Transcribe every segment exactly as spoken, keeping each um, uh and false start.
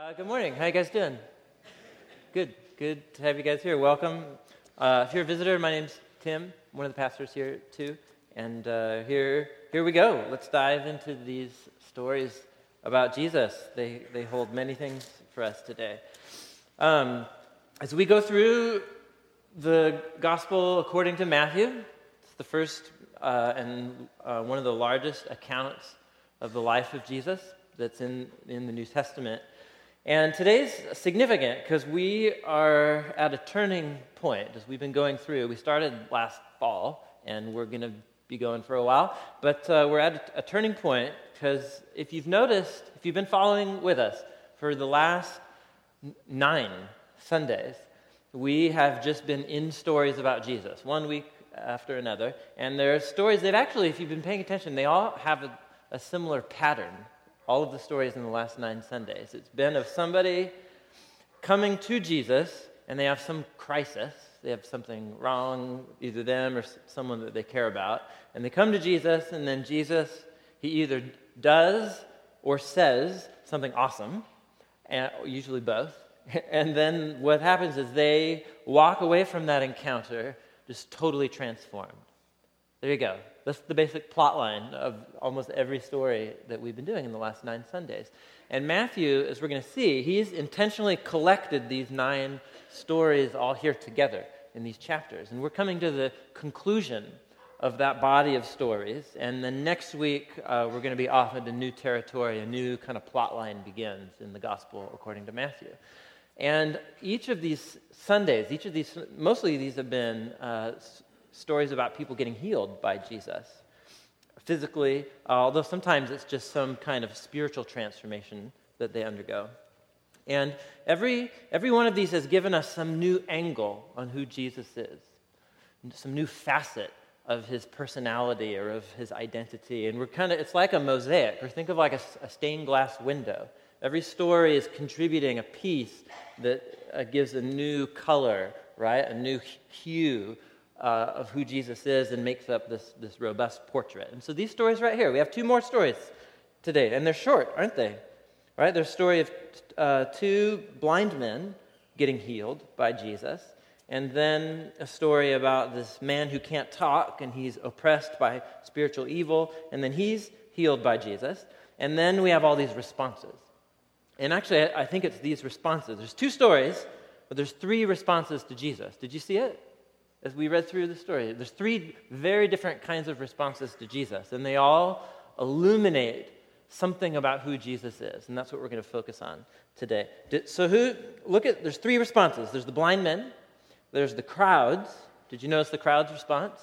Uh, good morning. How you guys doing? Good. Good to have you guys here. Welcome. Uh, if you're a visitor, my name's Tim. I'm one of the pastors here too. And uh, here, here we go. Let's dive into these stories about Jesus. They they hold many things for us today. Um, as we go through the Gospel according to Matthew, it's the first uh, and uh, one of the largest accounts of the life of Jesus that's in in the New Testament. And today's significant because we are at a turning point as we've been going through. We started last fall, and we're going to be going for a while. But uh, we're at a, a turning point because if you've noticed, if you've been following with us for the last n- nine Sundays, we have just been in stories about Jesus, one week after another. And there are stories that actually, if you've been paying attention, they all have a, a similar pattern. All of the stories in the last nine Sundays. It's been of somebody coming to Jesus, and they have some crisis. They have something wrong, either them or someone that they care about. And they come to Jesus, and then Jesus, he either does or says something awesome, and usually both. And then what happens is they walk away from that encounter just totally transformed. There you go. That's the basic plot line of almost every story that we've been doing in the last nine Sundays. And Matthew, as we're going to see, he's intentionally collected these nine stories all here together in these chapters. And we're coming to the conclusion of that body of stories. And then next week, uh, we're going to be off into new territory. A new kind of plot line begins in the Gospel according to Matthew. And each of these Sundays, each of these, mostly these have been uh, stories about people getting healed by Jesus physically, uh, although sometimes it's just some kind of spiritual transformation that they undergo. And every every one of these has given us some new angle on who Jesus is, some new facet of his personality or of his identity. And we're kind of, it's like a mosaic, or think of like a, a stained glass window. Every story is contributing a piece that uh, gives a new color, right? A new hue Uh, of who Jesus is and makes up this, this robust portrait. And so these stories right here, we have two more stories today, and they're short, aren't they? Right? There's a story of uh, two blind men getting healed by Jesus, and then a story about this man who can't talk, and he's oppressed by spiritual evil, and then he's healed by Jesus, and then we have all these responses. And actually, I think it's these responses. There's two stories, but there's three responses to Jesus. Did you see it? As we read through the story, there's three very different kinds of responses to Jesus, and they all illuminate something about who Jesus is, and that's what we're going to focus on today. So who, look at, there's three responses. There's the blind men, there's the crowds. Did you notice the crowd's response?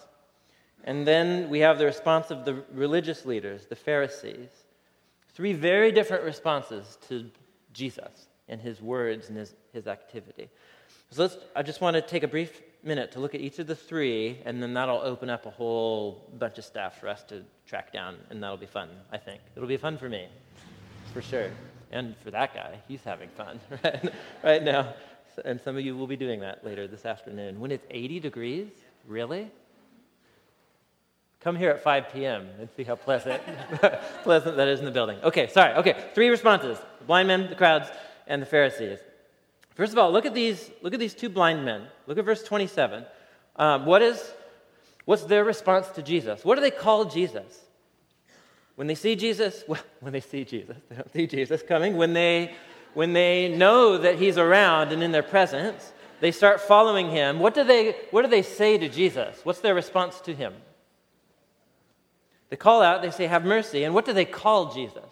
And then we have the response of the religious leaders, the Pharisees. Three very different responses to Jesus and his words and his, his activity. So let's, I just want to take a brief minute to look at each of the three, and then that'll open up a whole bunch of stuff for us to track down, and that'll be fun, I think. It'll be fun for me, for sure. And for that guy, he's having fun right, right now. And some of you will be doing that later this afternoon. When it's eighty degrees, really? Come here at five p.m. and see how pleasant, pleasant that is in the building. Okay, sorry. Okay, three responses. The blind men, the crowds, and the Pharisees. First of all, look at these. Look at these two blind men. Look at verse twenty-seven. Um, what is, what's their response to Jesus? What do they call Jesus when they see Jesus? Well, when they see Jesus, they don't see Jesus coming. When they, when they know that he's around and in their presence, they start following him. What do they, what do they say to Jesus? What's their response to him? They call out. They say, "Have mercy." And what do they call Jesus?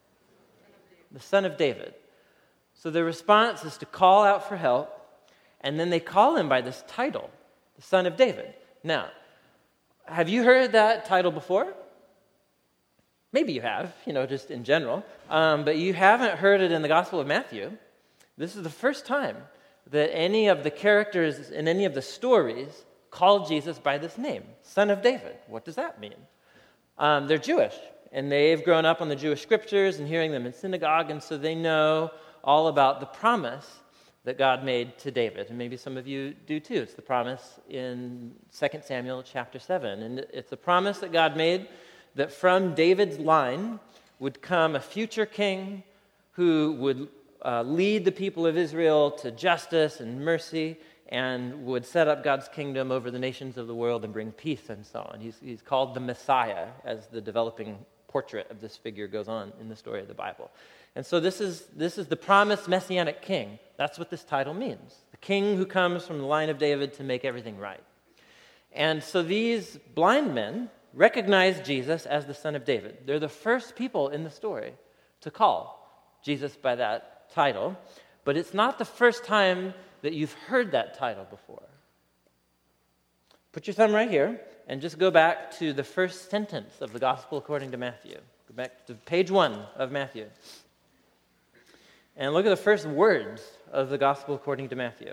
The Son of David. So their response is to call out for help, and then they call him by this title, the Son of David. Now, have you heard that title before? Maybe you have, you know, just in general, um, but you haven't heard it in the Gospel of Matthew. This is the first time that any of the characters in any of the stories call Jesus by this name, Son of David. What does that mean? Um, they're Jewish, and they've grown up on the Jewish scriptures and hearing them in synagogue, and so they know all about the promise that God made to David. And maybe some of you do too. It's the promise in Second Samuel chapter seven. And it's a promise that God made that from David's line would come a future king who would uh, lead the people of Israel to justice and mercy and would set up God's kingdom over the nations of the world and bring peace and so on. He's, he's called the Messiah as the developing portrait of this figure goes on in the story of the Bible. And so this is this is the promised Messianic king. That's what this title means. The king who comes from the line of David to make everything right. And so these blind men recognize Jesus as the son of David. They're the first people in the story to call Jesus by that title. But it's not the first time that you've heard that title before. Put your thumb right here and just go back to the first sentence of the Gospel according to Matthew. Go back to page one of Matthew. And look at the first words of the Gospel according to Matthew.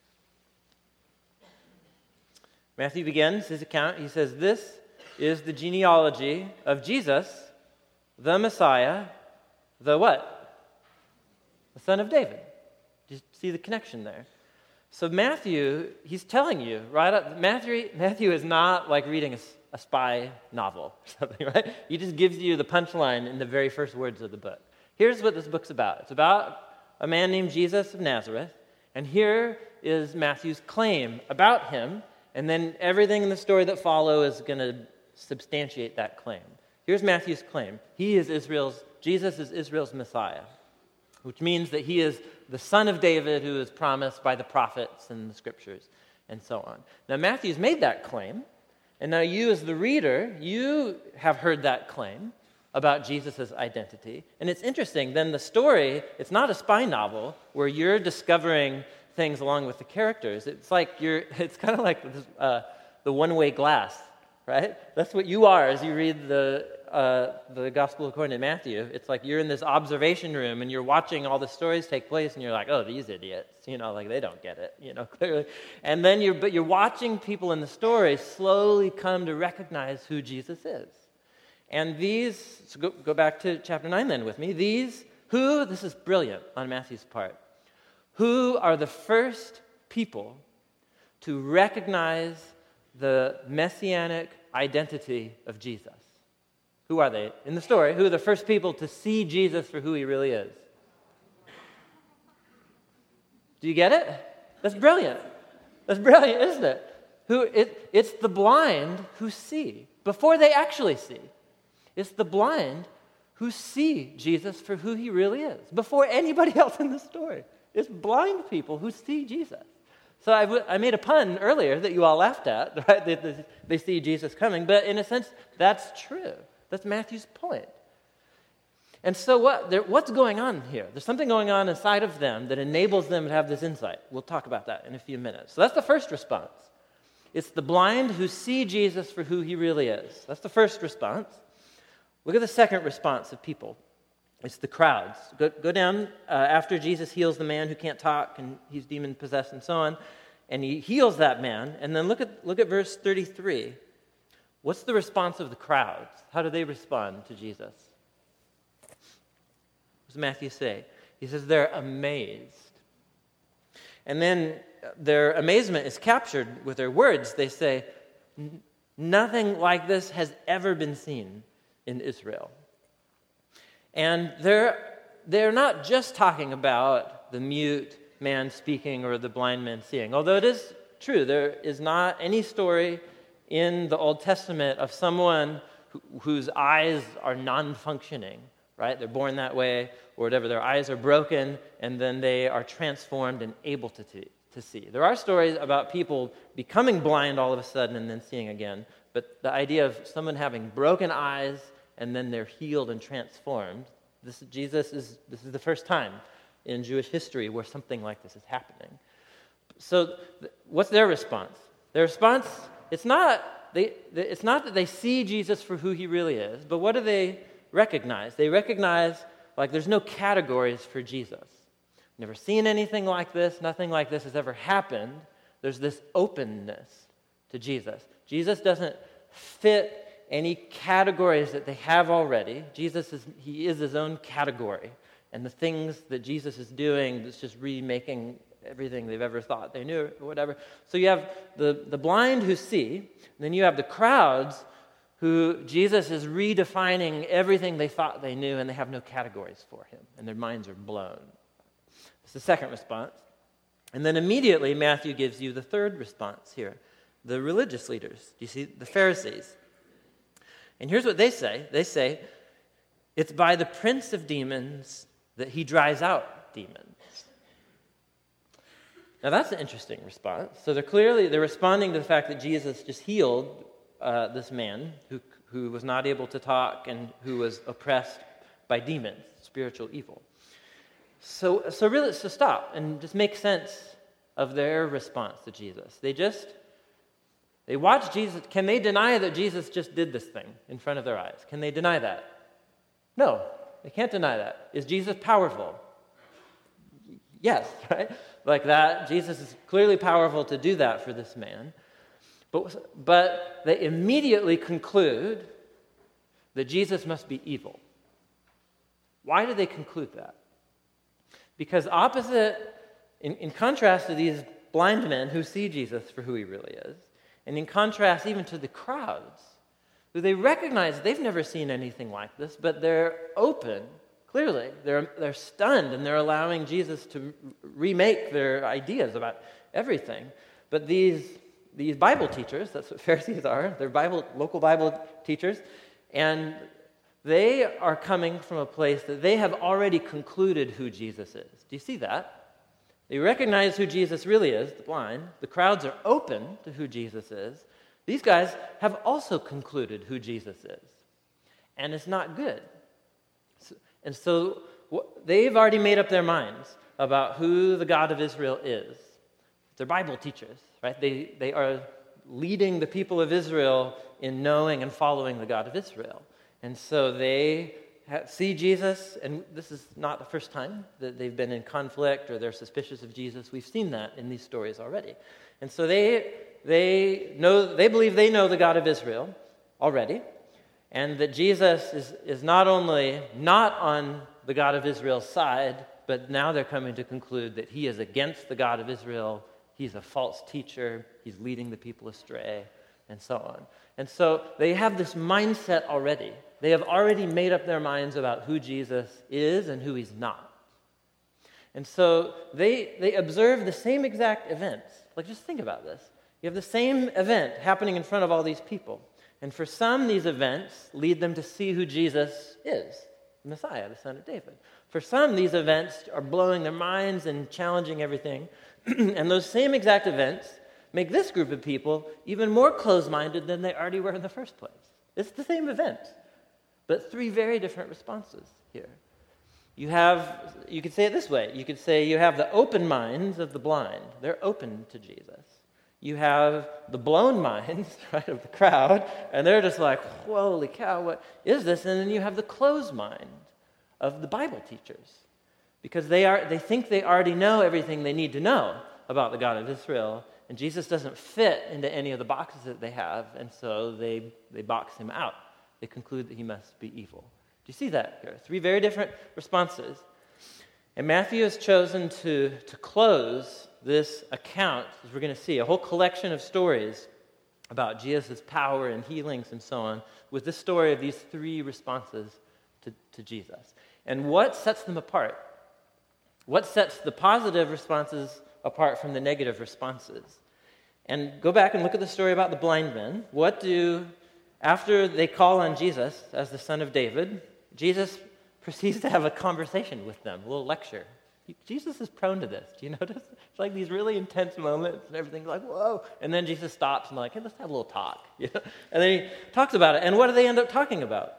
Matthew begins his account. He says, "This is the genealogy of Jesus, the Messiah, the what? The son of David." Do you see the connection there? So Matthew, he's telling you, right up, Matthew, Matthew is not like reading a, a spy novel or something, right? He just gives you the punchline in the very first words of the book. Here's what this book's about. It's about a man named Jesus of Nazareth, and here is Matthew's claim about him, and then everything in the story that follows is going to substantiate that claim. Here's Matthew's claim. He is Israel's, Jesus is Israel's Messiah, which means that he is the son of David who is promised by the prophets and the scriptures and so on. Now, Matthew's made that claim, and now you as the reader, you have heard that claim about Jesus' identity. And it's interesting, then the story, it's not a spy novel where you're discovering things along with the characters. It's like you're, it's kind of like this, uh, the one-way glass, right? That's what you are as you read the uh, the Gospel according to Matthew. It's like you're in this observation room and you're watching all the stories take place and you're like, oh, these idiots, you know, like they don't get it, you know, clearly. And then you're, but you're watching people in the story slowly come to recognize who Jesus is. And these, so go, go back to chapter nine then with me, these, who, this is brilliant on Matthew's part, who are the first people to recognize the messianic identity of Jesus? Who are they? In the story, who are the first people to see Jesus for who he really is? Do you get it? That's brilliant. That's brilliant, isn't it? Who it, it's the blind who see before they actually see. It's the blind who see Jesus for who he really is before anybody else in the story. It's blind people who see Jesus. So I, w- I made a pun earlier that you all laughed at, right? They, they, they see Jesus coming, but in a sense, that's true. That's Matthew's point. And so what? There, what's going on here? There's something going on inside of them that enables them to have this insight. We'll talk about that in a few minutes. So that's the first response. It's the blind who see Jesus for who he really is. That's the first response. Look at the second response of people. It's the crowds. Go, go down uh, after Jesus heals the man who can't talk and he's demon-possessed and so on, and he heals that man. And then look at look at verse thirty-three. What's the response of the crowds? How do they respond to Jesus? What does Matthew say? He says they're amazed. And then their amazement is captured with their words. They say, nothing like this has ever been seen in Israel. And they're, they're not just talking about the mute man speaking or the blind man seeing, although it is true. There is not any story in the Old Testament of someone who, whose eyes are non-functioning, right? They're born that way or whatever. Their eyes are broken and then they are transformed and able to, t- to see. There are stories about people becoming blind all of a sudden and then seeing again, but the idea of someone having broken eyes and then they're healed and transformed, this Jesus is this is the first time in Jewish history where something like this is happening. So th- what's their response? Their response, it's not they, they it's not that they see Jesus for who he really is, but what do they recognize? They recognize like there's no categories for Jesus. Never seen anything like this, nothing like this has ever happened. There's this openness to Jesus. Jesus doesn't fit any categories that they have already. Jesus is, he is his own category. And the things that Jesus is doing, it's just remaking everything they've ever thought they knew or whatever. So you have the, the blind who see, and then you have the crowds who Jesus is redefining everything they thought they knew, and they have no categories for him, and their minds are blown. It's the second response. And then immediately Matthew gives you the third response here, the religious leaders. Do you see? The Pharisees. And here's what they say. They say, it's by the prince of demons that he drives out demons. Now that's an interesting response. So they're clearly, they're responding to the fact that Jesus just healed uh, this man who, who was not able to talk and who was oppressed by demons, spiritual evil. So, so really, so stop and just make sense of their response to Jesus. They just, they watch Jesus. Can they deny that Jesus just did this thing in front of their eyes? Can they deny that? No, they can't deny that. Is Jesus powerful? Yes, right? Like that, Jesus is clearly powerful to do that for this man. But, but they immediately conclude that Jesus must be evil. Why do they conclude that? Because opposite, in, in contrast to these blind men who see Jesus for who he really is, and in contrast even to the crowds, who they recognize they've never seen anything like this, but they're open, clearly. They're, they're stunned, and they're allowing Jesus to remake their ideas about everything. But these, these Bible teachers, that's what Pharisees are, they're Bible, local Bible teachers, and they are coming from a place that they have already concluded who Jesus is. Do you see that? They recognize who Jesus really is, the blind. The crowds are open to who Jesus is. These guys have also concluded who Jesus is. And it's not good. And so they've already made up their minds about who the God of Israel is. They're Bible teachers, right? They, they are leading the people of Israel in knowing and following the God of Israel. And so they see Jesus, and this is not the first time that they've been in conflict or they're suspicious of Jesus. We've seen that in these stories already. And so they they know they believe they know the God of Israel already, and that Jesus is, is not only not on the God of Israel's side, but now they're coming to conclude that he is against the God of Israel. He's a false teacher. He's leading the people astray, and so on. And so they have this mindset already. They have already made up their minds about who Jesus is and who he's not. And so they they observe the same exact events. Like, just think about this. You have the same event happening in front of all these people. And for some, these events lead them to see who Jesus is, the Messiah, the Son of David. For some, these events are blowing their minds and challenging everything. And those same exact events make this group of people even more closed-minded than they already were in the first place. It's the same event, but three very different responses here. You have, you could say it this way. You could say you have the open minds of the blind. They're open to Jesus. You have the blown minds, right, of the crowd, and they're just like, holy cow, what is this? And then you have the closed mind of the Bible teachers, because they are they think they already know everything they need to know about the God of Israel, and Jesus doesn't fit into any of the boxes that they have, and so they, they box him out. They conclude that he must be evil. Do you see that here? Three very different responses. And Matthew has chosen to, to close this account, as we're going to see, a whole collection of stories about Jesus' power and healings and so on, with this story of these three responses to, to Jesus. And what sets them apart? What sets the positive responses apart from the negative responses? And go back and look at the story about the blind men. What do, after they call on Jesus as the Son of David, Jesus proceeds to have a conversation with them, a little lecture. Jesus is prone to this. Do you notice? It's like these really intense moments and everything's like, whoa. And then Jesus stops and like, hey, let's have a little talk. You know? And then he talks about it. And what do they end up talking about?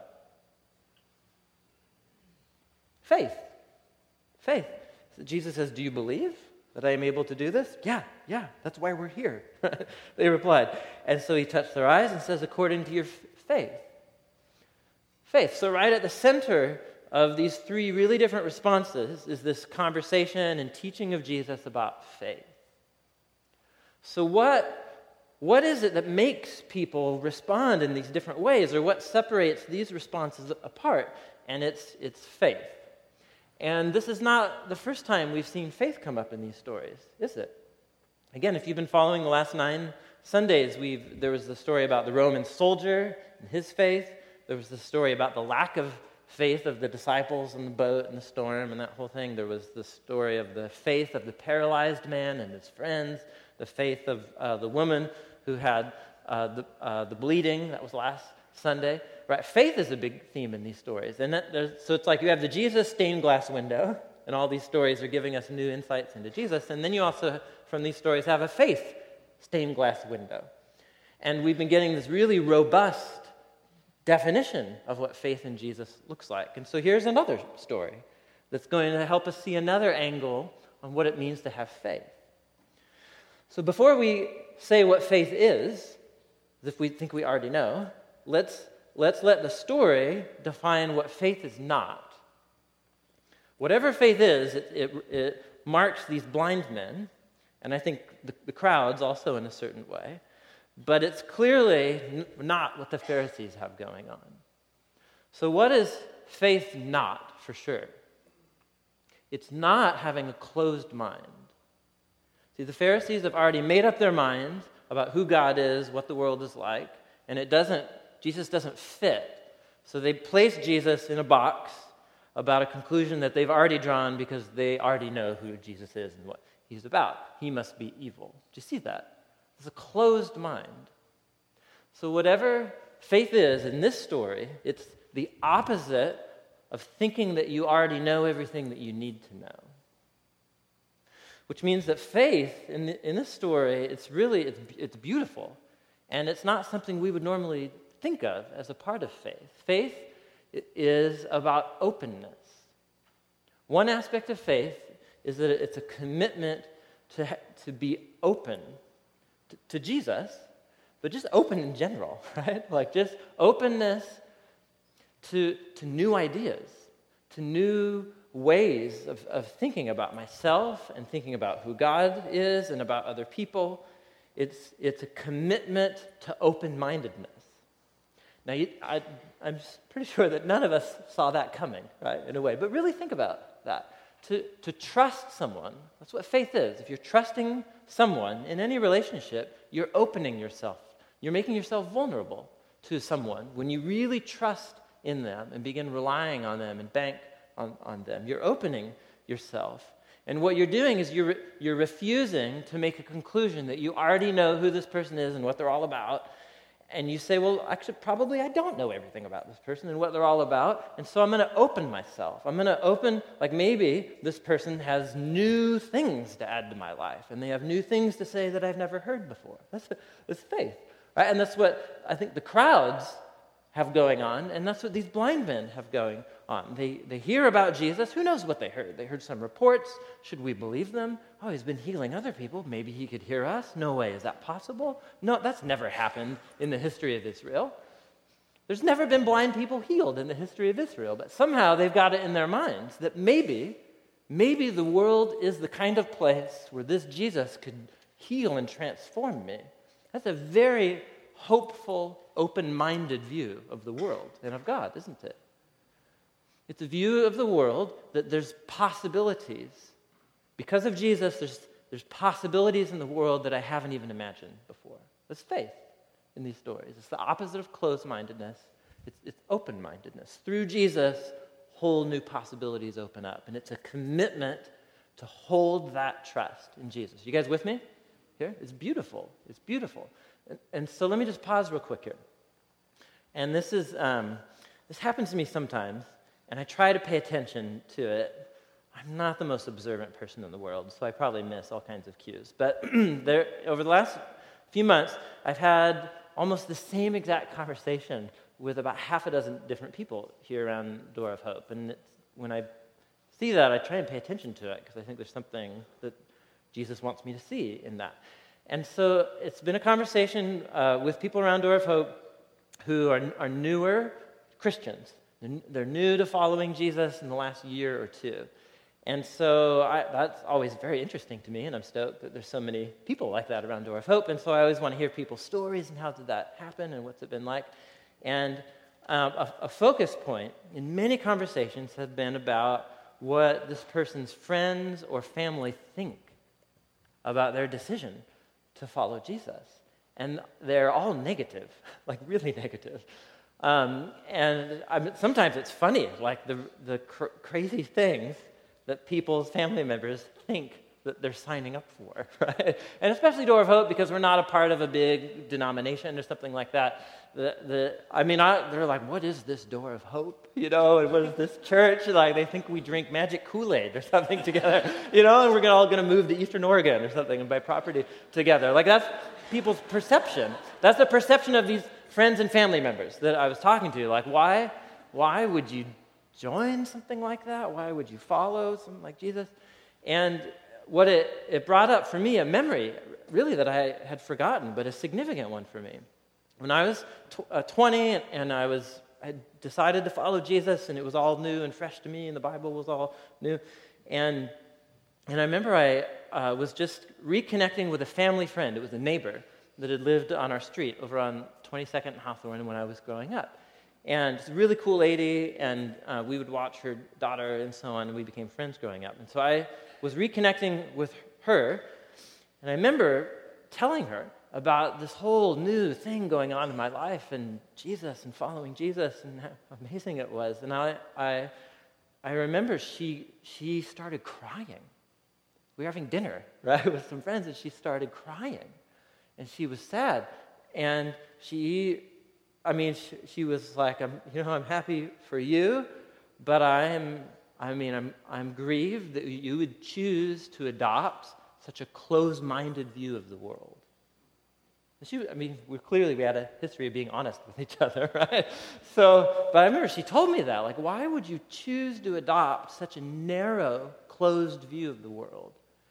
Faith. Faith. So Jesus says, do you believe that I am able to do this? Yeah, yeah, that's why we're here. They replied. And so he touched their eyes and says, according to your f- faith. Faith. So right at the center of these three really different responses is this conversation and teaching of Jesus about faith. So what, what is it that makes people respond in these different ways, or what separates these responses apart? And it's, it's faith. And this is not the first time we've seen faith come up in these stories, is it? Again, if you've been following the last nine Sundays, we've there was the story about the Roman soldier and his faith. There was the story about the lack of faith of the disciples in the boat and the storm and that whole thing. There was the story of the faith of the paralyzed man and his friends, the faith of uh, the woman who had uh, the, uh, the bleeding. That was last Sunday. Right? Faith is a big theme in these stories. And that so it's like you have the Jesus stained glass window, and all these stories are giving us new insights into Jesus. And then you also, from these stories, have a faith stained glass window. And we've been getting this really robust definition of what faith in Jesus looks like. And so here's another story that's going to help us see another angle on what it means to have faith. So before we say what faith is, as if we think we already know, let's, let's let the story define what faith is not. Whatever faith is, it, it, it marks these blind men, and I think the, the crowds also in a certain way, but it's clearly n- not what the Pharisees have going on. So what is faith not, for sure? It's not having a closed mind. See, the Pharisees have already made up their minds about who God is, what the world is like, and it doesn't, Jesus doesn't fit. So they place Jesus in a box about a conclusion that they've already drawn because they already know who Jesus is and what he's about. He must be evil. Do you see that? It's a closed mind. So whatever faith is in this story, it's the opposite of thinking that you already know everything that you need to know. Which means that faith in, the, in this story, it's really, it's, it's beautiful. And it's not something we would normally think of as a part of faith. Faith is about openness. One aspect of faith is that it's a commitment to, to be open to, to Jesus, but just open in general, right? Like just openness to, to new ideas, to new ways of, of thinking about myself and thinking about who God is and about other people. It's, it's a commitment to open-mindedness. Now, you, I, I'm pretty sure that none of us saw that coming, right, in a way. But really think about that. To, to trust someone, that's what faith is. If you're trusting someone in any relationship, you're opening yourself. You're making yourself vulnerable to someone when you really trust in them and begin relying on them and bank on, on them. You're opening yourself. And what you're doing is you're, you're refusing to make a conclusion that you already know who this person is and what they're all about. And you say, well, actually, probably I don't know everything about this person and what they're all about, and so I'm going to open myself. I'm going to open, like maybe this person has new things to add to my life, and they have new things to say that I've never heard before. That's, that's faith, right? And that's what I think the crowds have going on, and that's what these blind men have going on. They, they hear about Jesus. Who knows what they heard? They heard some reports. Should we believe them? Oh, he's been healing other people. Maybe he could hear us. No way. Is that possible? No, that's never happened in the history of Israel. There's never been blind people healed in the history of Israel, but somehow they've got it in their minds that maybe, maybe the world is the kind of place where this Jesus could heal and transform me. That's a very hopeful, open-minded view of the world and of God, isn't it? It's a view of the world that there's possibilities. Because of Jesus, there's, there's possibilities in the world that I haven't even imagined before. That's faith in these stories. It's the opposite of closed-mindedness. It's, it's open-mindedness. Through Jesus, whole new possibilities open up. And it's a commitment to hold that trust in Jesus. You guys with me here? It's beautiful. It's beautiful. And, and so let me just pause real quick here. And this is um, this happens to me sometimes, and I try to pay attention to it. I'm not the most observant person in the world, so I probably miss all kinds of cues. But there, over the last few months, I've had almost the same exact conversation with about half a dozen different people here around Door of Hope. And it's, when I see that, I try and pay attention to it because I think there's something that Jesus wants me to see in that. And so it's been a conversation uh, with people around Door of Hope who are, are newer Christians. They're, they're new to following Jesus in the last year or two. And so I, that's always very interesting to me, and I'm stoked that there's so many people like that around Door of Hope. And so I always want to hear people's stories and how did that happen and what's it been like. And um, a, a focus point in many conversations has been about what this person's friends or family think about their decision to follow Jesus. And they're all negative, like really negative. Um, and I mean, sometimes it's funny, like the the cr- crazy things that people's family members think that they're signing up for, right? And especially Door of Hope, because we're not a part of a big denomination or something like that. The, the, I mean, I, they're like, what is this Door of Hope? You know, and what is this church? Like, they think we drink magic Kool-Aid or something together, you know, and we're all going to move to Eastern Oregon or something and buy property together. Like, that's people's perception. That's the perception of these friends and family members that I was talking to. Like, why, why would you join something like that? Why would you follow something like Jesus? And what it, it brought up for me, a memory, really, that I had forgotten, but a significant one for me. When I was tw- uh, twenty and I was I had decided to follow Jesus, and it was all new and fresh to me, and the Bible was all new, and and I remember I uh, was just reconnecting with a family friend. It was a neighbor that had lived on our street over on twenty-second and Hawthorne when I was growing up. And it's a really cool lady, and uh, we would watch her daughter and so on, and we became friends growing up. And so I was reconnecting with her, and I remember telling her about this whole new thing going on in my life, and Jesus, and following Jesus, and how amazing it was. And I I, I remember she she started crying. We were having dinner, right, with some friends, and she started crying. And she was sad. And she... I mean, she, she was like, I'm, you know, I'm happy for you, but I'm, I mean, I'm, I'm grieved that you would choose to adopt such a closed-minded view of the world. And she, I mean, we clearly we had a history of being honest with each other, right? So, but I remember she told me that, like, why would you choose to adopt such a narrow, closed view of the world?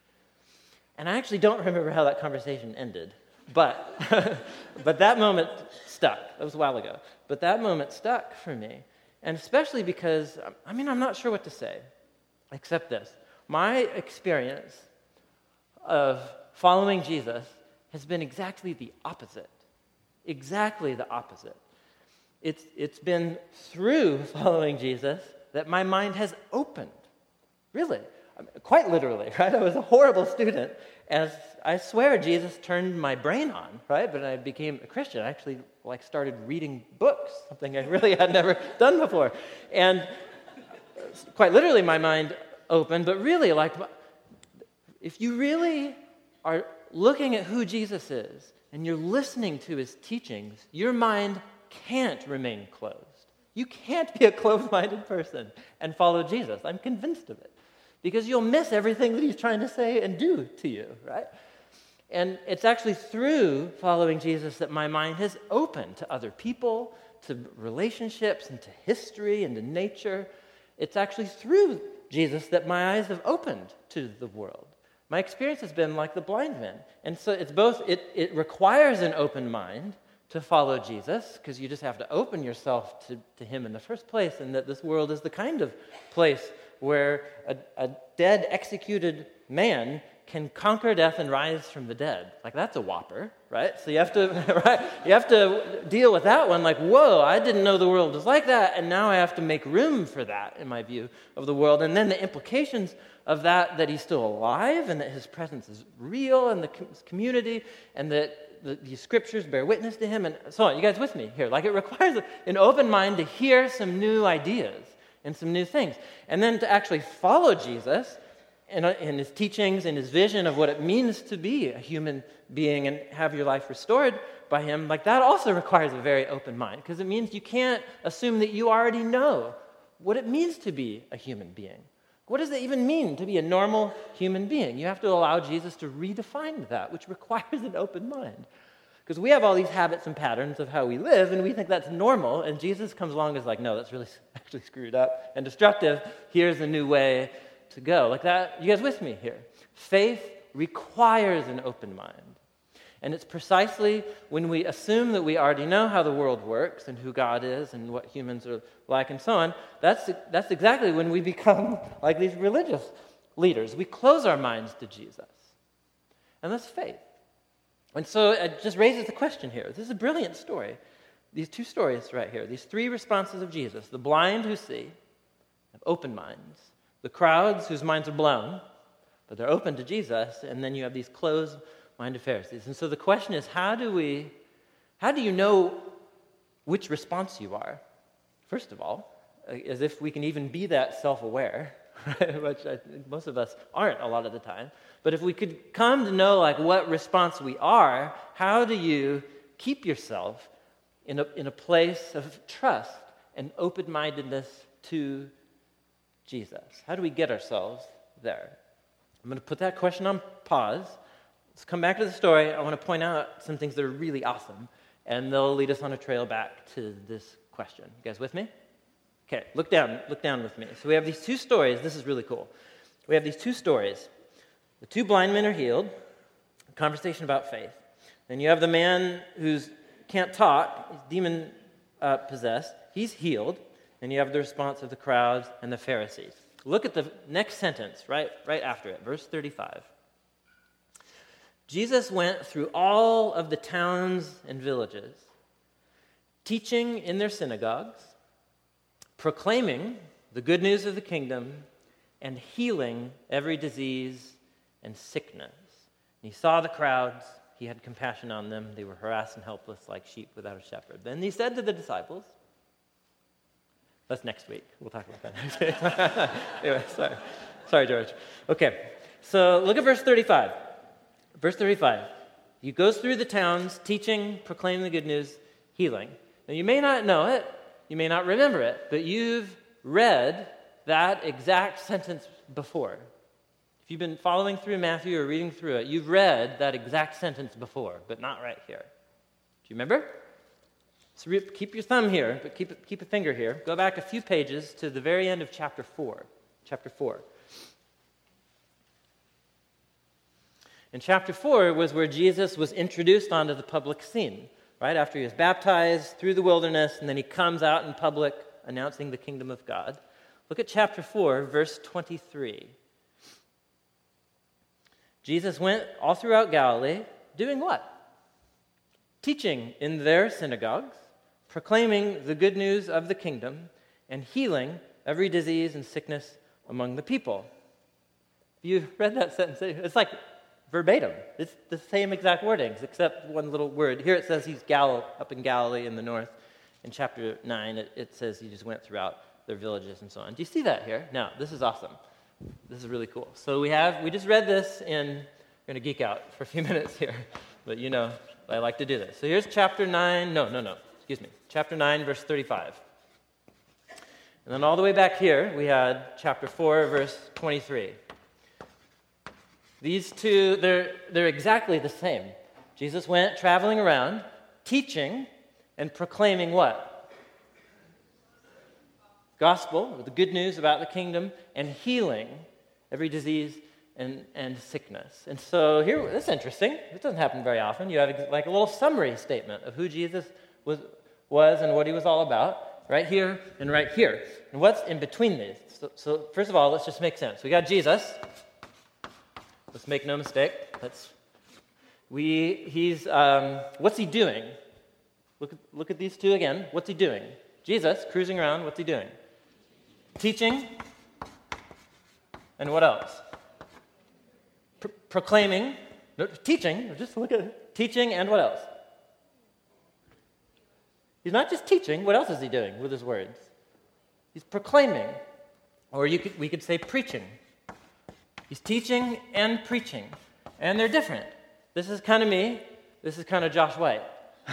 And I actually don't remember how that conversation ended. But but that moment stuck. That was a while ago. But that moment stuck for me. And especially because, I mean, I'm not sure what to say, except this. My experience of following Jesus has been exactly the opposite. Exactly the opposite. It's It's been through following Jesus that my mind has opened. Really. Quite literally, right? I was a horrible student, as I swear Jesus turned my brain on, right? But I became a Christian. I actually like started reading books, something I really had never done before. And quite literally my mind opened, but really, like, if you really are looking at who Jesus is and you're listening to his teachings, your mind can't remain closed. You can't be a closed-minded person and follow Jesus. I'm convinced of it. Because you'll miss everything that he's trying to say and do to you, right? And it's actually through following Jesus that my mind has opened to other people, to relationships, and to history, and to nature. It's actually through Jesus that my eyes have opened to the world. My experience has been like the blind man. And so it's both, it, it requires an open mind to follow Jesus, because you just have to open yourself to, to him in the first place, and that this world is the kind of place where a, a dead, executed man can conquer death and rise from the dead. Like, that's a whopper, right? So you have to, right? You have to deal with that one. Like, whoa, I didn't know the world was like that, and now I have to make room for that in my view of the world. And then the implications of that, that he's still alive, and that his presence is real in the community, and that the, the scriptures bear witness to him, and so on. You guys with me here? Like, it requires an open mind to hear some new ideas and some new things. And then to actually follow Jesus in, in his teachings and his vision of what it means to be a human being and have your life restored by him, like, that also requires a very open mind, because it means you can't assume that you already know what it means to be a human being. What does it even mean to be a normal human being? You have to allow Jesus to redefine that, which requires an open mind. Because we have all these habits and patterns of how we live, and we think that's normal, and Jesus comes along and is like, no, that's really actually screwed up and destructive. Here's a new way to go. Like that, you guys with me here? Faith requires an open mind. And it's precisely when we assume that we already know how the world works and who God is and what humans are like and so on, that's, that's exactly when we become like these religious leaders. We close our minds to Jesus. And that's faith. And so it just raises the question here. This is a brilliant story. These two stories right here, these three responses of Jesus: the blind who see, have open minds; the crowds whose minds are blown, but they're open to Jesus; and then you have these closed-minded Pharisees. And so the question is, how do we, how do you know which response you are, first of all, as if we can even be that self-aware, right? Which I think most of us aren't a lot of the time. But if we could come to know like what response we are, how do you keep yourself in a, in a place of trust and open-mindedness to Jesus? How do we get ourselves there? I'm going to put that question on pause. Let's come back to the story. I want to point out some things that are really awesome, and they'll lead us on a trail back to this question. You guys with me? Okay, look down. Look down with me. So we have these two stories. This is really cool. We have these two stories. The two blind men are healed. A conversation about faith. Then you have the man who can't talk, he's demon uh, possessed. He's healed. And you have the response of the crowds and the Pharisees. Look at the next sentence right, right after it, verse thirty-five. Jesus went through all of the towns and villages, teaching in their synagogues, proclaiming the good news of the kingdom, and healing every disease and sickness. And he saw the crowds. He had compassion on them. They were harassed and helpless like sheep without a shepherd. Then he said to the disciples, that's next week. We'll talk about that next week. Anyway, sorry. Sorry, George. Okay, so look at verse thirty-five. Verse thirty-five. He goes through the towns, teaching, proclaiming the good news, healing. Now, you may not know it, you may not remember it, but you've read that exact sentence before. If you've been following through Matthew or reading through it, you've read that exact sentence before, but not right here. Do you remember? So re- keep your thumb here, but keep, keep a finger here. Go back a few pages to the very end of chapter four. Chapter four. In chapter four was where Jesus was introduced onto the public scene, right? After he was baptized through the wilderness, and then he comes out in public announcing the kingdom of God. Look at chapter four, verse twenty-three. Jesus went all throughout Galilee, doing what? Teaching in their synagogues, proclaiming the good news of the kingdom, and healing every disease and sickness among the people. You read that sentence, it's like verbatim. It's the same exact wordings, except one little word. Here it says he's Gal- up in Galilee in the north. In chapter nine, it, it says he just went throughout their villages and so on. Do you see that here? Now, this is awesome. This is really cool. So we have, we just read this in, we're going to geek out for a few minutes here, but you know, I like to do this. So here's chapter nine, no, no, no, excuse me, chapter nine, verse thirty-five. And then all the way back here, we had chapter four, verse twenty-three. These two, they're, they're exactly the same. Jesus went traveling around, teaching and proclaiming what? Gospel, the good news about the kingdom, and healing every disease and, and sickness. And so here, that's interesting. It doesn't happen very often. You have like a little summary statement of who Jesus was, was and what he was all about, right here and right here. And what's in between these? So, so first of all, let's just make sense. We got Jesus. Let's make no mistake. Let's, we, he's, um, what's he doing? Look, look at these two again. What's he doing? Jesus, cruising around, what's he doing? Teaching. And what else? Pro- proclaiming. No, teaching. Just look at it. Teaching and what else? He's not just teaching. What else is he doing with his words? He's proclaiming. Or you could, we could say preaching. He's teaching and preaching. And they're different. This is kind of me. This is kind of Josh White.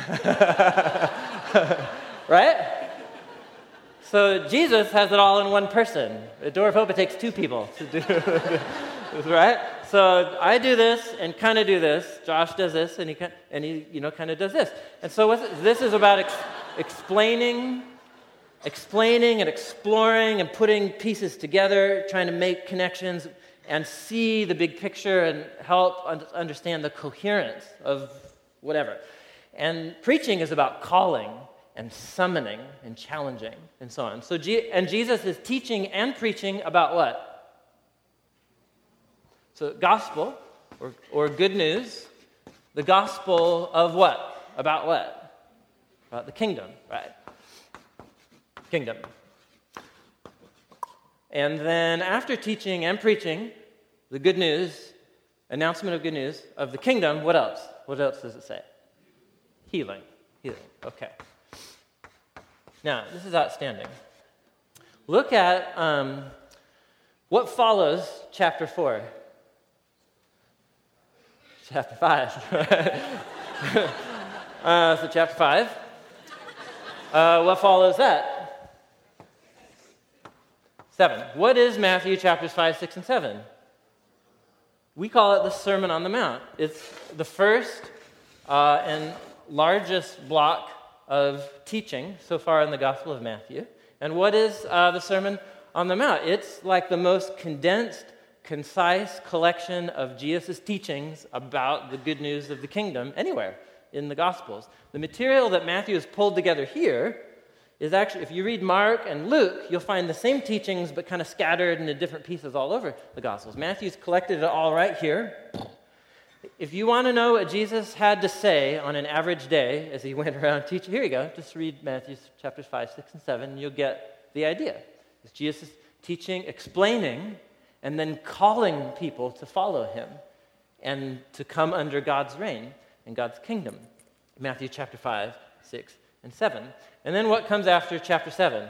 Right? So Jesus has it all in one person. At Door of Hope, it takes two people to do this, right? So I do this and kind of do this. Josh does this, and he and he you know kind of does this. And so what's, this is about ex- explaining, explaining and exploring and putting pieces together, trying to make connections and see the big picture and help un- understand the coherence of whatever. And preaching is about calling and summoning and challenging and so on. So, G- and Jesus is teaching and preaching about what? So, gospel or, or good news. The gospel of what? About what? About the kingdom, right? Kingdom. And then after teaching and preaching the good news, announcement of good news of the kingdom, what else? What else does it say? Healing. Healing. Okay. Now, this is outstanding. Look at um, what follows chapter four. Chapter five. uh, so chapter five. Uh, what follows that? Seven. What is Matthew chapters five, six, and seven? We call it the Sermon on the Mount. It's the first uh, and largest block of teaching so far in the Gospel of Matthew. And what is uh, the Sermon on the Mount? It's like the most condensed, concise collection of Jesus' teachings about the good news of the kingdom anywhere in the Gospels. The material that Matthew has pulled together here is actually, if you read Mark and Luke, you'll find the same teachings but kind of scattered into different pieces all over the Gospels. Matthew's collected it all right here. If you want to know what Jesus had to say on an average day as he went around teaching, here you go. Just read Matthew chapters five, six, and seven, and you'll get the idea. It's Jesus teaching, explaining, and then calling people to follow him and to come under God's reign and God's kingdom. Matthew chapter five, six, and seven. And then what comes after chapter seven?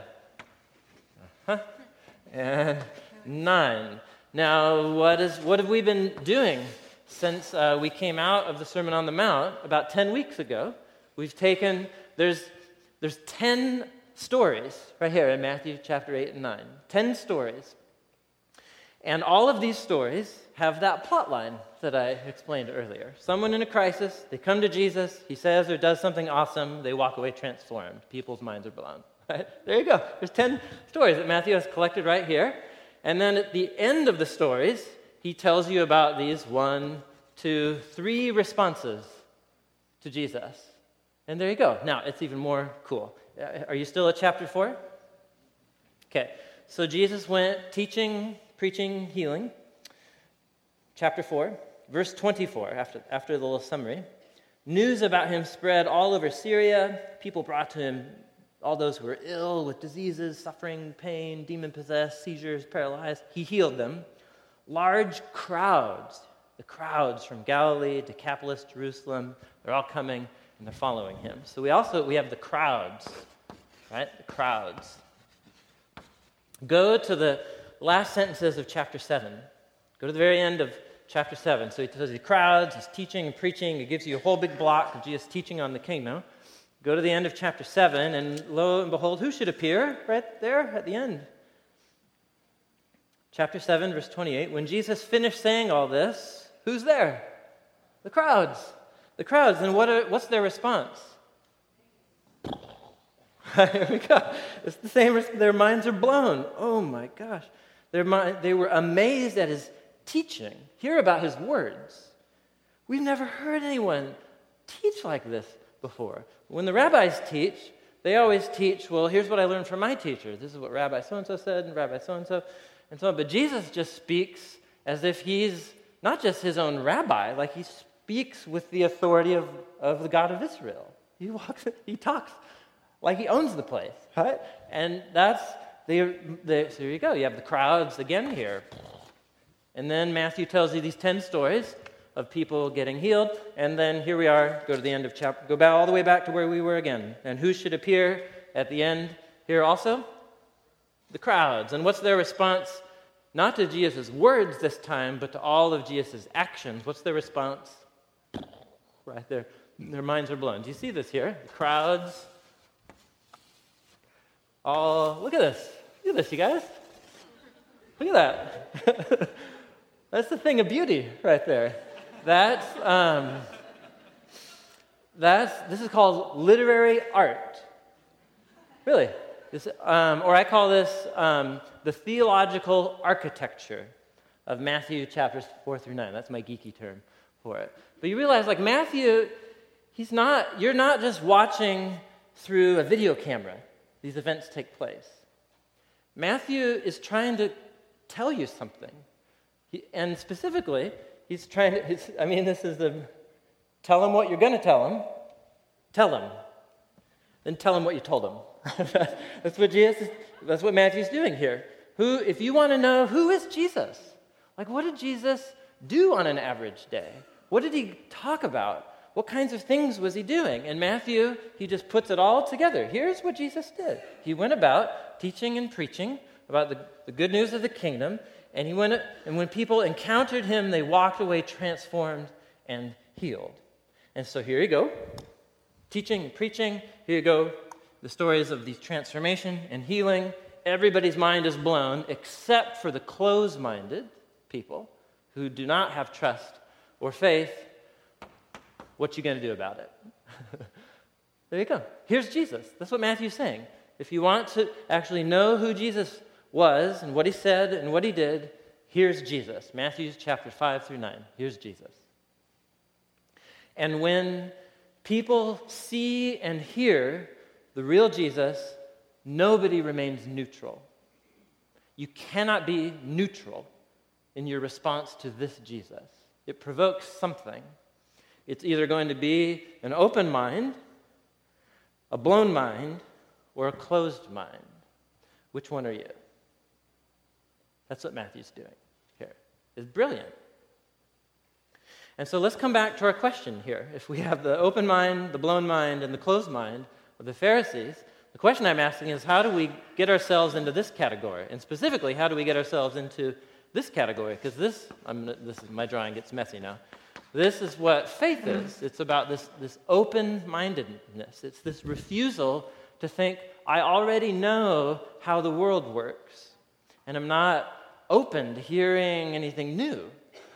Uh-huh. And nine. Now, what is what have we been doing since uh, we came out of the Sermon on the Mount about ten weeks ago? We've taken, there's, there's ten stories right here in Matthew chapter eight and nine. ten stories. And all of these stories have that plot line that I explained earlier. Someone in a crisis, they come to Jesus, he says or does something awesome, they walk away transformed. People's minds are blown. Right? There you go. There's ten stories that Matthew has collected right here. And then at the end of the stories, he tells you about these one, two, three responses to Jesus. And there you go. Now, it's even more cool. Are you still at chapter four? Okay. So Jesus went teaching, preaching, healing. Chapter four, verse twenty-four, after, after the little summary. News about him spread all over Syria. People brought to him all those who were ill with diseases, suffering, pain, demon-possessed, seizures, paralyzed. He healed them. Large crowds, the crowds from Galilee, Decapolis, Jerusalem, they're all coming and they're following him. So we also, we have the crowds, right? The crowds. Go to the last sentences of chapter seven. Go to the very end of chapter seven. So he tells you the crowds, he's teaching and preaching. He gives you a whole big block of Jesus teaching on the kingdom. Go to the end of chapter seven, and lo and behold, who should appear right there at the end? Chapter seven, verse twenty-eight. When Jesus finished saying all this, who's there? The crowds. The crowds. And what are, what's their response? Here we go. It's the same. Their minds are blown. Oh my gosh. Their mind, they were amazed at his teaching. Hear about his words. We've never heard anyone teach like this before. When the rabbis teach, they always teach, well, here's what I learned from my teacher. This is what Rabbi so-and-so said, and Rabbi so-and-so, and so on. But Jesus just speaks as if he's not just his own rabbi, like he speaks with the authority of, of the God of Israel. He walks, he talks like he owns the place, right? And that's, the, the, so here you go. You have the crowds again here. And then Matthew tells you these ten stories of people getting healed, and then here we are, go to the end of chapter, go back all the way back to where we were again. And who should appear at the end here also? The crowds. And what's their response? Not to Jesus' words this time, but to all of Jesus' actions. What's their response? Right there. Their minds are blown. Do you see this here? The crowds. All, look at this. Look at this, you guys. Look at that. That's the thing of beauty right there. That's, um, that's, this is called literary art. Really. This, um, or I call this um, the theological architecture of Matthew chapters four through nine. That's my geeky term for it. But you realize, like Matthew, he's not, you're not just watching through a video camera. These events take place. Matthew is trying to tell you something. He, and specifically, he's trying to, he's, I mean, this is the, tell him what you're going to tell him. Tell him. Then tell him what you told him. That's what Jesus, that's what Matthew's doing here. Who, if you want to know, who is Jesus? Like, what did Jesus do on an average day? What did he talk about? What what kinds of things was he doing? And Matthew, he just puts it all together. Here's what Jesus did. He went about teaching and preaching about the, the good news of the kingdom, and he went, and when people encountered him, they walked away transformed and healed. And so here you go, teaching and preaching. Here you go, the stories of these transformation and healing. Everybody's mind is blown except for the closed-minded people who do not have trust or faith. What you going to do about it? There you go. Here's Jesus. That's what Matthew's saying. If you want to actually know who Jesus was and what he said and what he did, here's Jesus. Matthew chapter five through nine. Here's Jesus. And when people see and hear the real Jesus, nobody remains neutral. You cannot be neutral in your response to this Jesus. It provokes something. It's either going to be an open mind, a blown mind, or a closed mind. Which one are you? That's what Matthew's doing here. It's brilliant. And so let's come back to our question here. If we have the open mind, the blown mind, and the closed mind of the Pharisees, the question I'm asking is, how do we get ourselves into this category? And specifically, how do we get ourselves into this category? Because this, I'm, this is my drawing gets messy now. This is what faith is. It's about this, this open-mindedness. It's this refusal to think, I already know how the world works, and I'm not open to hearing anything new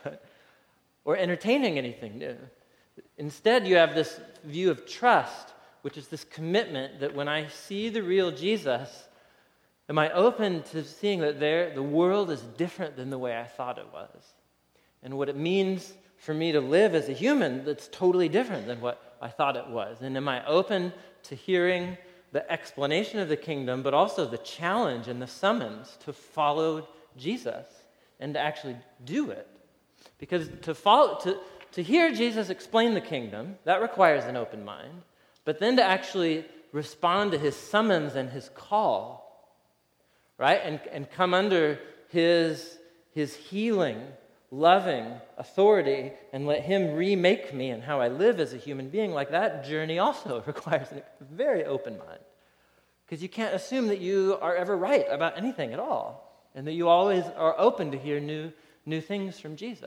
or entertaining anything new. Instead, you have this view of trust, which is this commitment that when I see the real Jesus, am I open to seeing that there the world is different than the way I thought it was? And what it means for me to live as a human that's totally different than what I thought it was. And am I open to hearing the explanation of the kingdom, but also the challenge and the summons to follow Jesus and to actually do it? Because to follow, to, to hear Jesus explain the kingdom, that requires an open mind. But then to actually respond to his summons and his call, right? And, and come under his, his healing, loving authority and let him remake me and how I live as a human being, like that journey also requires a very open mind. Because you can't assume that you are ever right about anything at all and that you always are open to hear new, new things from Jesus.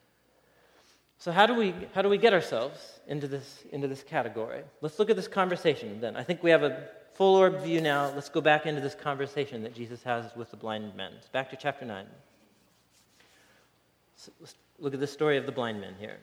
So how do we how do we get ourselves into this into this category? Let's look at this conversation then. I think we have a full orb view now. Let's go back into this conversation that Jesus has with the blind men. It's back to chapter nine. So let's look at the story of the blind men here.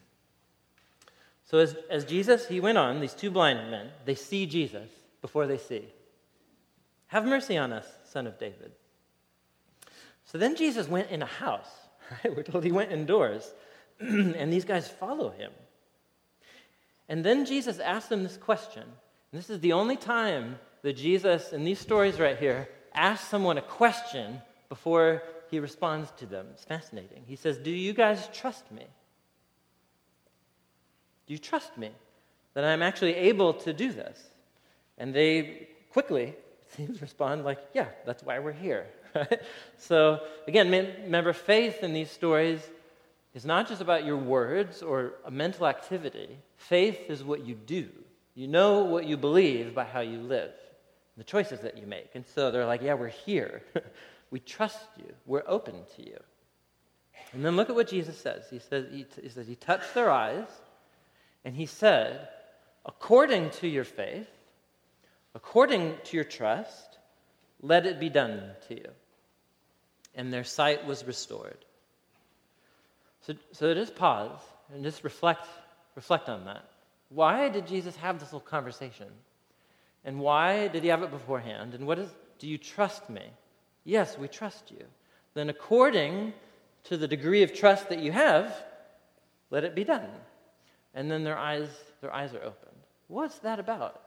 So as, as Jesus, he went on, these two blind men, they see Jesus before they see. Have mercy on us, son of David. So then Jesus went in a house, right? We're told he went indoors, and these guys follow him. And then Jesus asked them this question. And this is the only time that Jesus, in these stories right here, asks someone a question before he responds to them. It's fascinating. He says, do you guys trust me? Do you trust me that I'm actually able to do this? And they quickly, it seems, respond like, yeah, that's why we're here. So, again, remember, faith in these stories is not just about your words or a mental activity. Faith is what you do. You know what you believe by how you live, the choices that you make. And so they're like, yeah, we're here. We trust you. We're open to you. And then look at what Jesus says. He says he, t- he says he touched their eyes, and he said, according to your faith, according to your trust, let it be done to you. And their sight was restored. So, so just pause and just reflect, reflect on that. Why did Jesus have this little conversation? And why did he have it beforehand? And what is, do you trust me? Yes, we trust you. Then according to the degree of trust that you have, let it be done. And then their eyes, their eyes are opened. What's that about?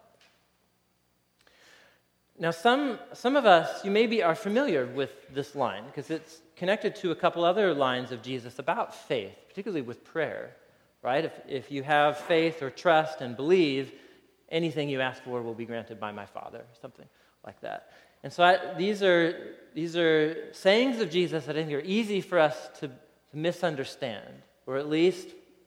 Now, some, some of us, you maybe are familiar with this line because it's connected to a couple other lines of Jesus about faith, particularly with prayer, right? If, if you have faith or trust and believe, anything you ask for will be granted by my Father, or something like that. And so I, these are these are sayings of Jesus that I think are easy for us to, to misunderstand, or at least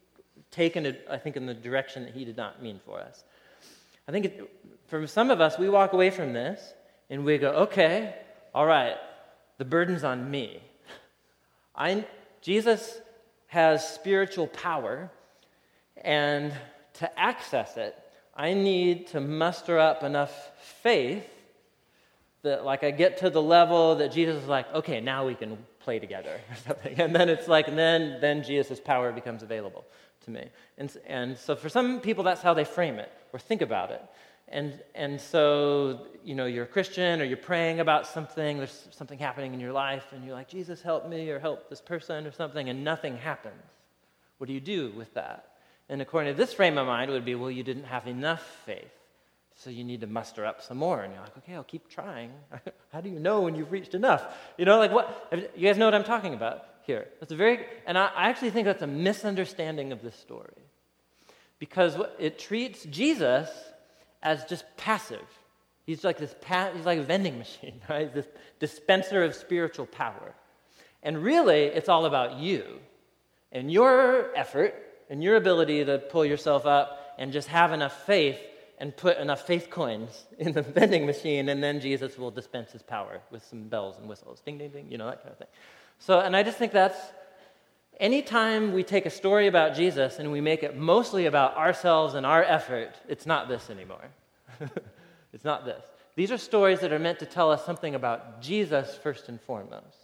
taken it, I think, in the direction that he did not mean for us. I think it, for some of us, we walk away from this and we go, okay, all right, the burden's on me. I, Jesus has spiritual power, and to access it, I need to muster up enough faith that, like, I get to the level that Jesus is like, okay, now we can play together or something. And then it's like, and then, then Jesus' power becomes available to me. And, and so for some people, that's how they frame it or think about it. And and so, you know, you're a Christian or you're praying about something, there's something happening in your life, and you're like, Jesus, help me, or help this person or something, and nothing happens. What do you do with that? And according to this frame of mind, it would be, well, you didn't have enough faith, so you need to muster up some more. And you're like, okay, I'll keep trying. How do you know when you've reached enough? You know, like what? You guys know what I'm talking about here. That's a very, and I, I actually think that's a misunderstanding of this story, because it treats Jesus as just passive. He's like this. Pa- he's like a vending machine, right? This dispenser of spiritual power. And really, it's all about you and your effort and your ability to pull yourself up and just have enough faith and put enough faith coins in the vending machine, and then Jesus will dispense his power with some bells and whistles, ding, ding, ding, you know, that kind of thing. So, and I just think that's, anytime we take a story about Jesus and we make it mostly about ourselves and our effort, it's not this anymore. It's not this. These are stories that are meant to tell us something about Jesus first and foremost.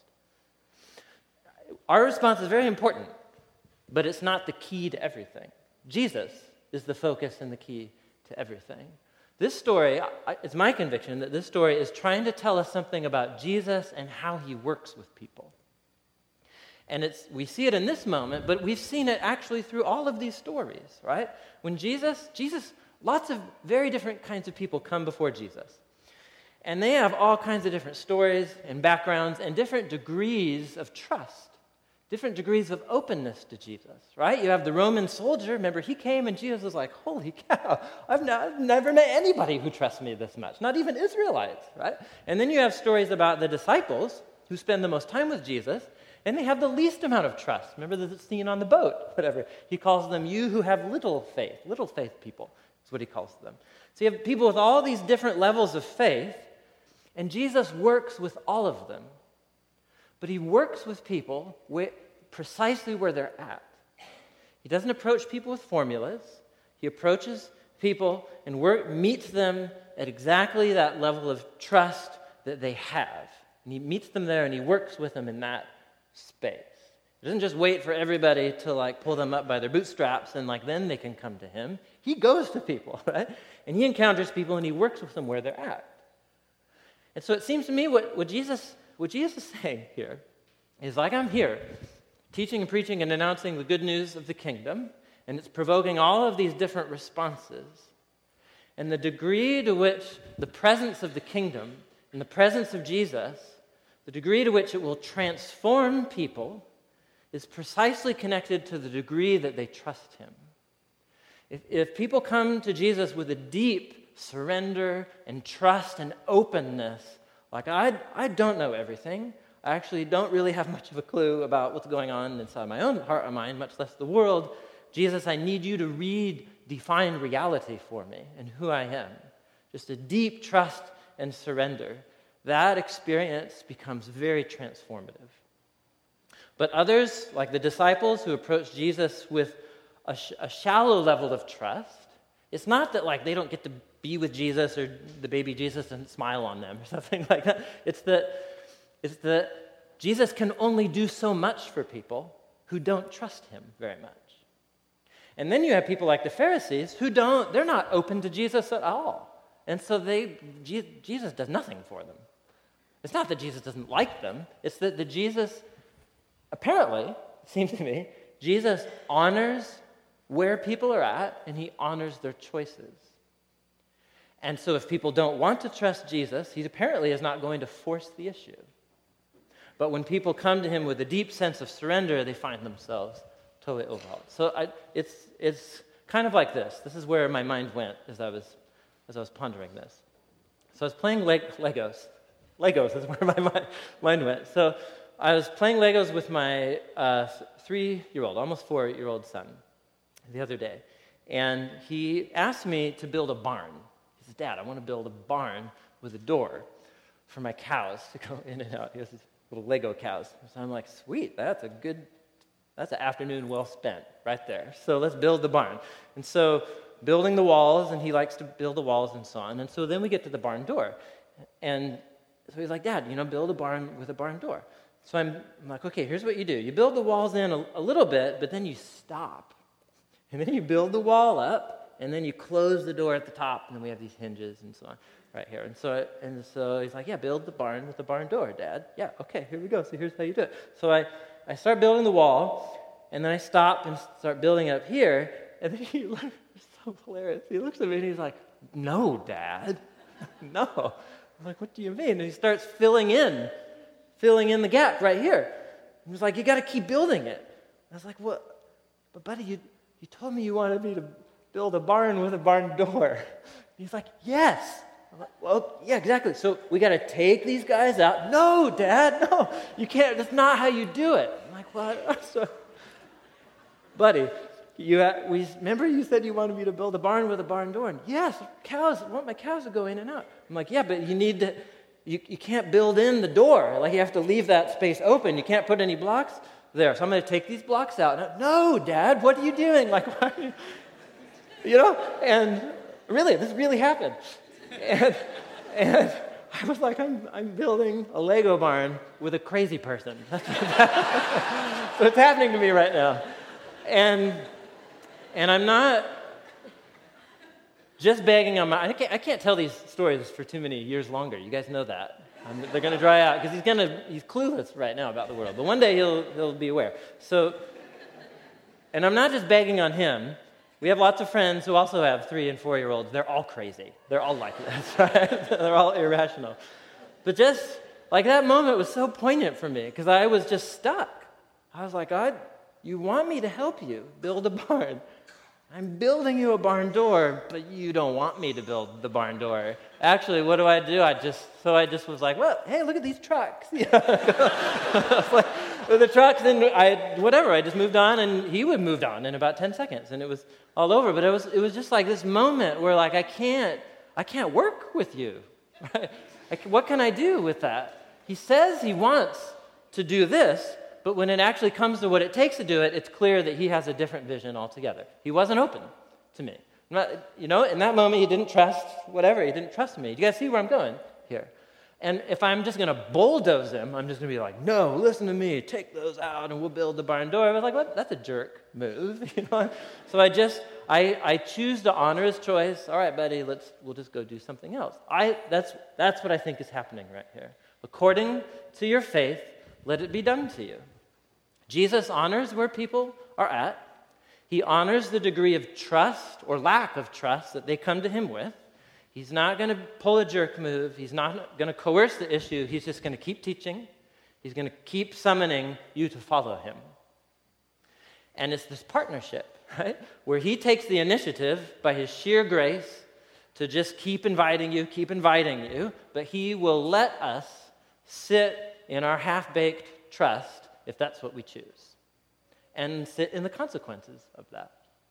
Our response is very important, but it's not the key to everything. Jesus is the focus and the key to everything. This story, it's my conviction that this story is trying to tell us something about Jesus and how he works with people. And it's we see it in this moment, but we've seen it actually through all of these stories, right? When Jesus, Jesus, lots of very different kinds of people come before Jesus. And they have all kinds of different stories and backgrounds and different degrees of trust, different degrees of openness to Jesus, right? You have the Roman soldier. Remember, he came and Jesus was like, holy cow, I've, not, I've never met anybody who trusts me this much, not even Israelites, right? And then you have stories about the disciples who spend the most time with Jesus, and they have the least amount of trust. Remember the scene on the boat, whatever. He calls them, you who have little faith, little faith people is what he calls them. So you have people with all these different levels of faith, and Jesus works with all of them. But he works with people where, precisely where they're at. He doesn't approach people with formulas. He approaches people and work, meets them at exactly that level of trust that they have. And he meets them there, and he works with them in that space. He doesn't just wait for everybody to like pull them up by their bootstraps and like then they can come to him. He goes to people, right? And he encounters people and he works with them where they're at. And so it seems to me what, what Jesus what Jesus is saying here is like, I'm here teaching and preaching and announcing the good news of the kingdom, and it's provoking all of these different responses. And the degree to which the presence of the kingdom and the presence of Jesus, the degree to which it will transform people, is precisely connected to the degree that they trust him. If, if people come to Jesus with a deep surrender and trust and openness, like, I, I don't know everything. I actually don't really have much of a clue about what's going on inside my own heart or mind, much less the world. Jesus, I need you to redefine reality for me and who I am. Just a deep trust and surrender. That experience becomes very transformative. But others, like the disciples who approach Jesus with a, sh- a shallow level of trust, it's not that like they don't get to be with Jesus or the baby Jesus doesn't smile on them or something like that. It's that, it's that Jesus can only do so much for people who don't trust him very much. And then you have people like the Pharisees who don't, they're not open to Jesus at all. And so they, Jesus does nothing for them. It's not that Jesus doesn't like them. It's that the Jesus, apparently, it seems to me, Jesus honors where people are at, and he honors their choices. And so if people don't want to trust Jesus, he apparently is not going to force the issue. But when people come to him with a deep sense of surrender, they find themselves totally overhauled. So I, it's it's kind of like this. This is where my mind went as I was as I was pondering this. So I was playing Leg- Legos. Legos is where my mind, mind went. So I was playing Legos with my uh, three-year-old, almost four-year-old son. the other day, and he asked me to build a barn. He said, Dad, I want to build a barn with a door for my cows to go in and out. He has these little Lego cows. So I'm like, sweet, that's a good, that's an afternoon well spent right there. So let's build the barn. And so building the walls, and he likes to build the walls and so on. And so then we get to the barn door. And so he's like, Dad, you know, build a barn with a barn door. So I'm, I'm like, okay, here's what you do. You build the walls in a, a little bit, but then you stop. And then you build the wall up, and then you close the door at the top, and then we have these hinges and so on right here. And so and so he's like, yeah, build the barn with the barn door, Dad. Yeah, okay, here we go. So here's how you do it. So I, I start building the wall, and then I stop and start building up here, and then he looks, it's so hilarious. He looks at me, and he's like, no, Dad, no. I'm like, what do you mean? And he starts filling in, filling in the gap right here. He was like, you got to keep building it. I was like, what? But buddy, you you told me you wanted me to build a barn with a barn door. He's like, yes. I'm like, well, yeah, exactly. So we got to take these guys out. No, Dad, no, you can't. That's not how you do it. I'm like, what? So, buddy, you we remember you said you wanted me to build a barn with a barn door. And yes, cows. I want my cows to go in and out. I'm like, yeah, but you need to. You you can't build in the door. Like you have to leave that space open. You can't put any blocks there. So I'm going to take these blocks out. And I, no, Dad, what are you doing? Like, why are you? You know, and really, this really happened. And, and I was like, I'm I'm building a Lego barn with a crazy person. That's what's happening to me right now. And and I'm not just begging on my, I can't, I can't tell these stories for too many years longer. You guys know that. I'm, they're going to dry out because he's going to, he's clueless right now about the world. But one day he'll he'll be aware. So, and I'm not just begging on him. We have lots of friends who also have three and four-year-olds. They're all crazy. They're all like this, right? They're all irrational. But just like that moment was so poignant for me because I was just stuck. I was like, God, you want me to help you build a barn. I'm building you a barn door, but you don't want me to build the barn door. Actually, what do I do? I just, so I just was like, well, hey, look at these trucks. Like, with the trucks, and I, whatever, I just moved on, and he would moved on in about ten seconds, and it was all over. But it was, it was just like this moment where, like, I can't, I can't work with you. Right? Like, what can I do with that? He says he wants to do this, but when it actually comes to what it takes to do it, it's clear that he has a different vision altogether. He wasn't open to me. Not, you know, in that moment, he didn't trust whatever. He didn't trust me. Do you guys see where I'm going here? And if I'm just going to bulldoze him, I'm just going to be like, no, listen to me. Take those out, and we'll build the barn door. I was like, what? That's a jerk move. You know? So I just, I, I choose to honor his choice. All right, buddy, let's, we'll just go do something else. I, that's, that's what I think is happening right here. According to your faith, let it be done to you. Jesus honors where people are at. He honors the degree of trust or lack of trust that they come to him with. He's not going to pull a jerk move. He's not going to coerce the issue. He's just going to keep teaching. He's going to keep summoning you to follow him. And it's this partnership, right, where he takes the initiative by his sheer grace to just keep inviting you, keep inviting you, but he will let us sit in our half-baked trust if that's what we choose, and sit in the consequences of that.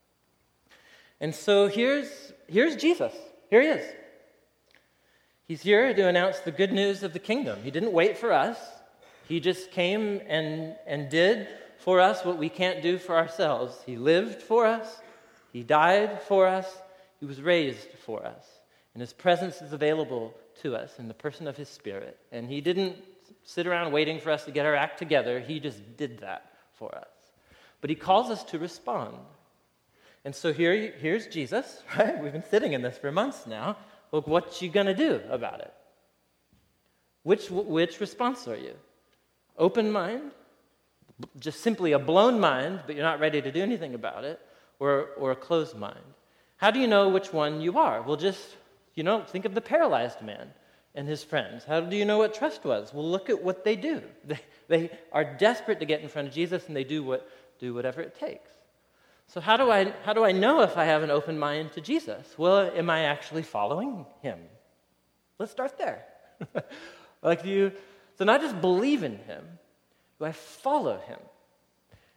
And so here's, here's Jesus. Here he is. He's here to announce the good news of the kingdom. He didn't wait for us. He just came and, and did for us what we can't do for ourselves. He lived for us. He died for us. He was raised for us. And his presence is available to us in the person of his Spirit. And he didn't sit around waiting for us to get our act together. He just did that for us. But he calls us to respond. And so here, here's Jesus, right? We've been sitting in this for months now. Look, what you going to do about it? Which, which response are you? Open mind? Just simply a blown mind, but you're not ready to do anything about it? Or, or a closed mind? How do you know which one you are? Well, just, you know, think of the paralyzed man and his friends. How do you know what trust was? Well, look at what they do. They, they are desperate to get in front of Jesus, and they do what do whatever it takes. So how do I how do I know if I have an open mind to Jesus? Well, am I actually following him? Let's start there. Like, do you, so not just believe in him, do I follow him?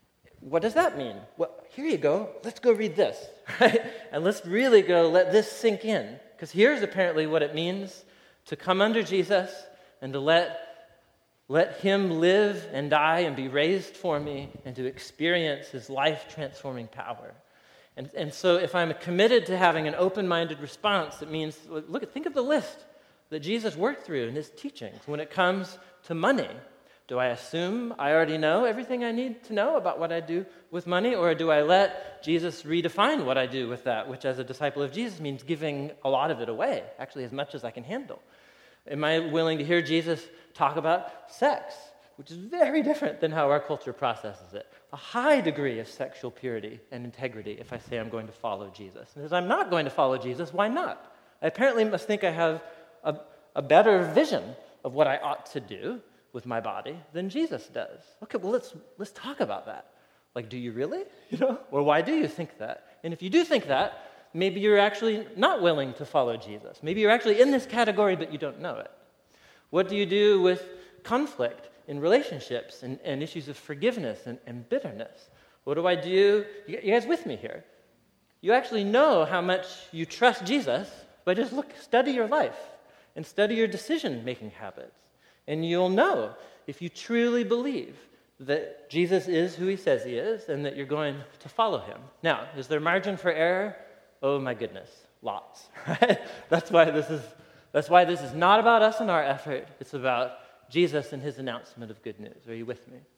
what does that mean? Well, here you go. Let's go read this, right? And let's really go let this sink in. Because here's apparently what it means to come under Jesus and to let, let him live and die and be raised for me and to experience his life-transforming power. And, and so if I'm committed to having an open-minded response, it means, look, think of the list that Jesus worked through in his teachings when it comes to money. Do I assume I already know everything I need to know about what I do with money, or do I let Jesus redefine what I do with that, which as a disciple of Jesus means giving a lot of it away, actually as much as I can handle? Am I willing to hear Jesus talk about sex, which is very different than how our culture processes it? A high degree of sexual purity and integrity if I say I'm going to follow Jesus. And if I'm not going to follow Jesus, why not? I apparently must think I have a, a better vision of what I ought to do with my body than Jesus does. Okay, well, let's let's talk about that. Like, do you really? You know? Or why do you think that? And if you do think that, maybe you're actually not willing to follow Jesus. Maybe you're actually in this category, but you don't know it. What do you do with conflict in relationships and, and issues of forgiveness and, and bitterness? What do I do? You, you guys with me here? You actually know how much you trust Jesus by just look, study your life and study your decision-making habits. And you'll know if you truly believe that Jesus is who he says he is and that you're going to follow him. Now, is there margin for error? Oh my goodness, lots. Right? That's why this is that's why this is not about us and our effort. It's about Jesus and his announcement of good news. Are you with me?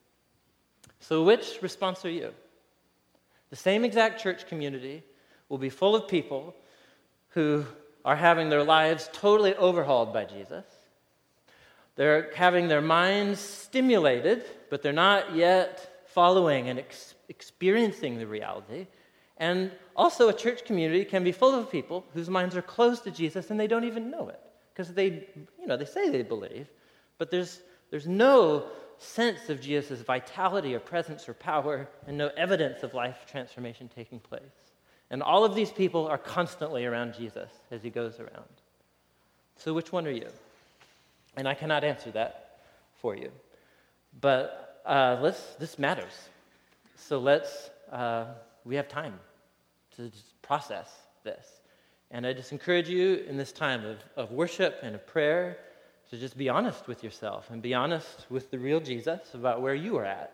So which response are you? The same exact church community will be full of people who are having their lives totally overhauled by Jesus. They're having their minds stimulated, but they're not yet following and ex- experiencing the reality. And also a church community can be full of people whose minds are closed to Jesus and they don't even know it. Because they, you know, they say they believe, but there's there's no sense of Jesus' vitality or presence or power and no evidence of life transformation taking place. And all of these people are constantly around Jesus as he goes around. So which one are you? And I cannot answer that for you. But uh, let's. This matters. So let's, uh, we have time to just process this. And I just encourage you in this time of, of worship and of prayer to just be honest with yourself and be honest with the real Jesus about where you are at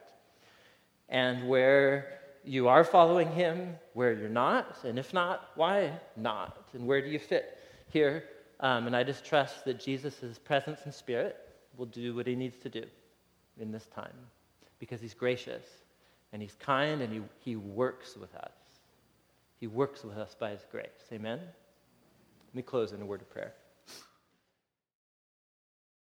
and where you are following him, where you're not, and if not, why not? And where do you fit here? Um, and I just trust that Jesus' presence and spirit will do what he needs to do in this time because he's gracious and he's kind and he, he works with us. He works with us by his grace. Amen? Let me close in a word of prayer.